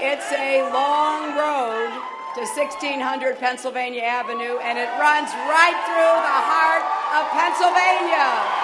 It's a long road to 1600 Pennsylvania Avenue, and it runs right through the heart of Pennsylvania.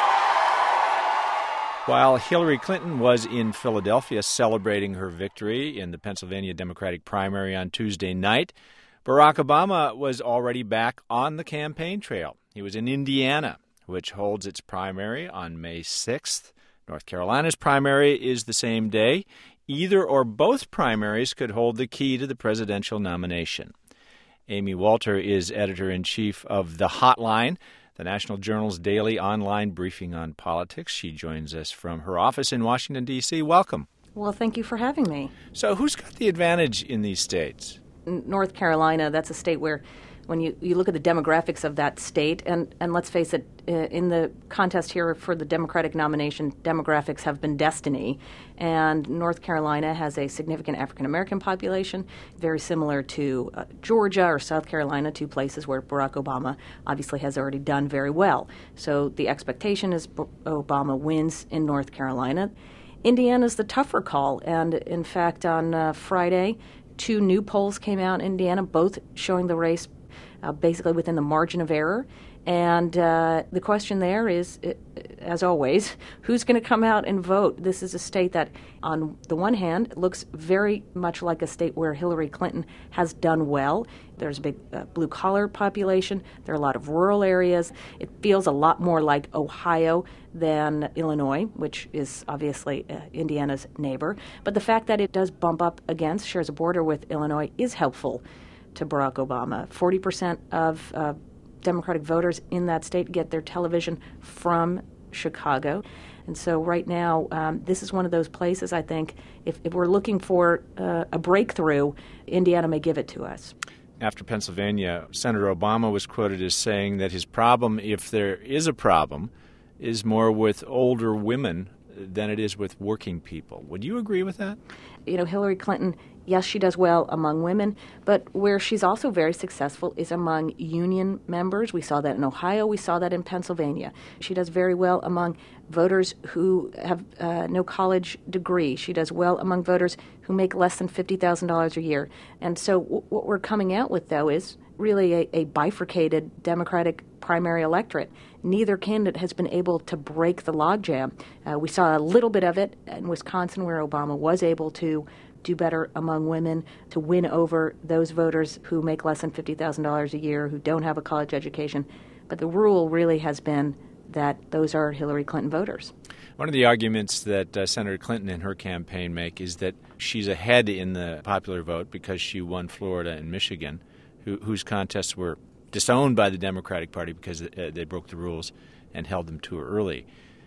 While Hillary Clinton was in Philadelphia celebrating her victory in the Pennsylvania Democratic primary on Tuesday night, Barack Obama was already back on the campaign trail. He was in Indiana, which holds its primary on May 6th. North Carolina's primary is the same day. Either or both primaries could hold the key to the presidential nomination. Amy Walter is editor-in-chief of The Hotline, the National Journal's daily online briefing on politics. She joins us from her office in Washington, D.C. Welcome. Well, thank you for having me. So who's got the advantage in these states? North Carolina, that's a state where when you look at the demographics of that state, and let's face it, in the contest here for the Democratic nomination, demographics have been destiny. And North Carolina has a significant African-American population, very similar to Georgia or South Carolina, two places where Barack Obama obviously has already done very well. So the expectation is Obama wins in North Carolina. Indiana's the tougher call, and in fact, on Friday, two new polls came out in Indiana, both showing the race basically within the margin of error. And the question there is, as always, who's going to come out and vote? This is a state that, on the one hand, looks very much like a state where Hillary Clinton has done well. There's a big blue-collar population. There are a lot of rural areas. It feels a lot more like Ohio than Illinois, which is obviously Indiana's neighbor. But the fact that it does bump up against, shares a border with Illinois, is helpful to Barack Obama. 40% of Democratic voters in that state get their television from Chicago. And so right now, this is one of those places, I think, if we're looking for a breakthrough, Indiana may give it to us. After Pennsylvania, Senator Obama was quoted as saying that his problem, if there is a problem, is more with older women than it is with working people. Would you agree with that? You know, Hillary Clinton, yes, she does well among women, but where she's also very successful is among union members. We saw that in Ohio. We saw that in Pennsylvania. She does very well among voters who have no college degree. She does well among voters who make less than $50,000 a year. And so what we're coming out with, though, is really a bifurcated Democratic primary electorate. Neither candidate has been able to break the logjam. We saw a little bit of it in Wisconsin, where Obama was able to do better among women, to win over those voters who make less than $50,000 a year, who don't have a college education. But the rule really has been that those are Hillary Clinton voters. One of the arguments that Senator Clinton and her campaign make is that she's ahead in the popular vote because she won Florida and Michigan, whose contests were disowned by the Democratic Party because they broke the rules and held them too early.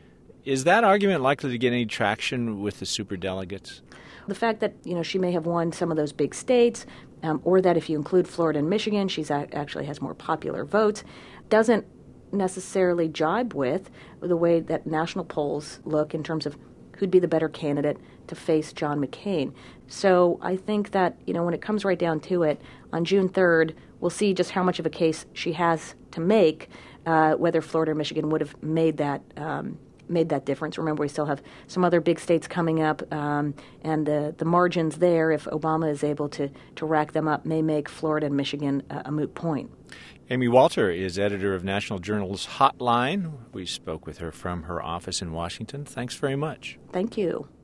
Is that argument likely to get any traction with the superdelegates? The fact that, she may have won some of those big states, or that if you include Florida and Michigan, she actually has more popular votes, doesn't necessarily jibe with the way that national polls look in terms of who'd be the better candidate to face John McCain. So I think that, when it comes right down to it, on June 3rd, we'll see just how much of a case she has to make, whether Florida or Michigan would have made that difference. Remember, we still have some other big states coming up, and the margins there, if Obama is able to rack them up, may make Florida and Michigan a moot point. Amy Walter is editor of National Journal's Hotline. We spoke with her from her office in Washington. Thanks very much. Thank you.